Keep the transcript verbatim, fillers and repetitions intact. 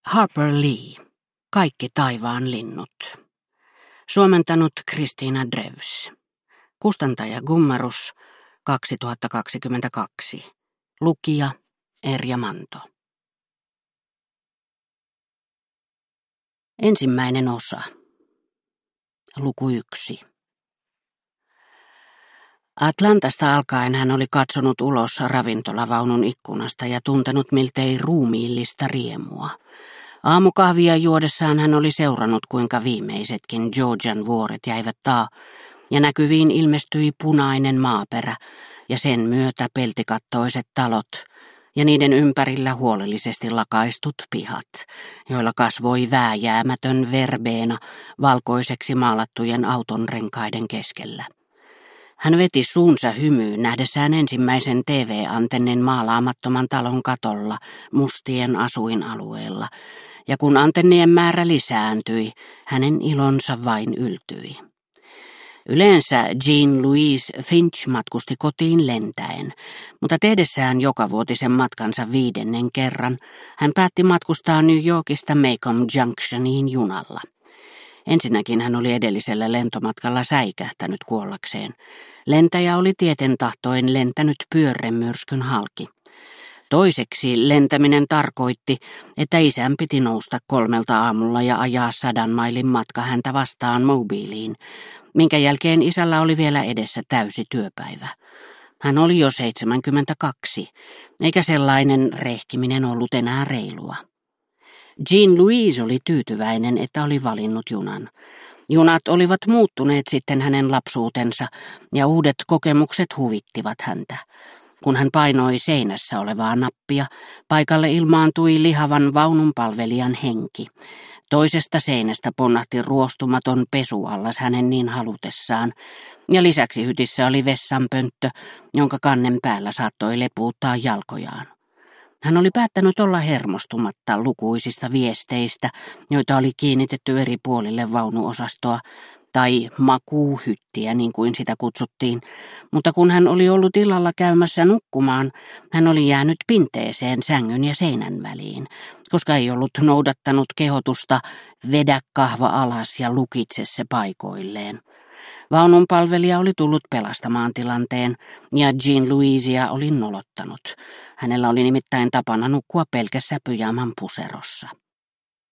Harper Lee. Kaikki taivaan linnut. Suomentanut Kristiina Drews. Kustantaja Gummerus kaksituhattakaksikymmentäkaksi. Lukija Erja Manto. Ensimmäinen osa. Luku yksi. Atlantasta alkaen hän oli katsonut ulos ravintolavaunun ikkunasta ja tuntenut miltei ruumiillista riemua. Aamukahvia juodessaan hän oli seurannut, kuinka viimeisetkin Georgian vuoret jäivät taa, ja näkyviin ilmestyi punainen maaperä ja sen myötä peltikattoiset talot ja niiden ympärillä huolellisesti lakaistut pihat, joilla kasvoi vääjäämätön verbeena valkoiseksi maalattujen autonrenkaiden keskellä. Hän veti suunsa hymyyn nähdessään ensimmäisen T V-antennin maalaamattoman talon katolla mustien asuinalueella, ja kun antennien määrä lisääntyi, hänen ilonsa vain yltyi. Yleensä Jean Louise Finch matkusti kotiin lentäen, mutta tehdessään jokavuotisen matkansa viidennen kerran, hän päätti matkustaa New Yorkista Macomb Junctioniin junalla. Ensinnäkin hän oli edellisellä lentomatkalla säikähtänyt kuollakseen. Lentäjä oli tieten tahtoen lentänyt pyörremyrskyn halki. Toiseksi lentäminen tarkoitti, että isän piti nousta kolmelta aamulla ja ajaa sadan mailin matka häntä vastaan Mobileen, minkä jälkeen isällä oli vielä edessä täysi työpäivä. Hän oli jo seitsemänkymmentäkaksi, eikä sellainen rehkiminen ollut enää reilua. Jean Louise oli tyytyväinen, että oli valinnut junan. Junat olivat muuttuneet sitten hänen lapsuutensa, ja uudet kokemukset huvittivat häntä. Kun hän painoi seinässä olevaa nappia, paikalle ilmaantui lihavan vaununpalvelijan henki. Toisesta seinästä ponnahti ruostumaton pesuallas hänen niin halutessaan, ja lisäksi hytissä oli vessanpönttö, jonka kannen päällä saattoi lepuuttaa jalkojaan. Hän oli päättänyt olla hermostumatta lukuisista viesteistä, joita oli kiinnitetty eri puolille vaunuosastoa, tai makuuhyttiä niin kuin sitä kutsuttiin, mutta kun hän oli ollut illalla käymässä nukkumaan, hän oli jäänyt pinteeseen sängyn ja seinän väliin, koska ei ollut noudattanut kehotusta vedä kahva alas ja lukitse se paikoilleen. Vaununpalvelija oli tullut pelastamaan tilanteen, ja Jean Louisea oli nolottanut. Hänellä oli nimittäin tapana nukkua pelkässä pyjaman puserossa.